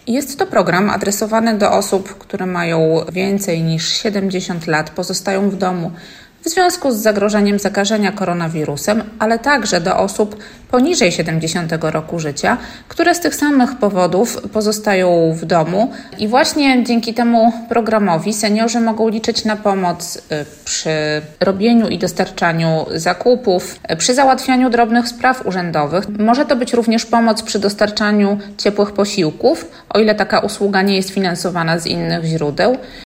Jest to program adresowany do osób, które mają więcej niż 70 lat, pozostają w domu w związku z zagrożeniem zakażenia koronawirusem, ale także do osób poniżej 70 roku życia, które z tych samych powodów pozostają w domu i właśnie dzięki temu programowi seniorzy mogą liczyć na pomoc przy robieniu i dostarczaniu zakupów, przy załatwianiu drobnych spraw urzędowych. Może to być również pomoc przy dostarczaniu ciepłych posiłków, o ile taka usługa nie jest finansowana z innych źródeł.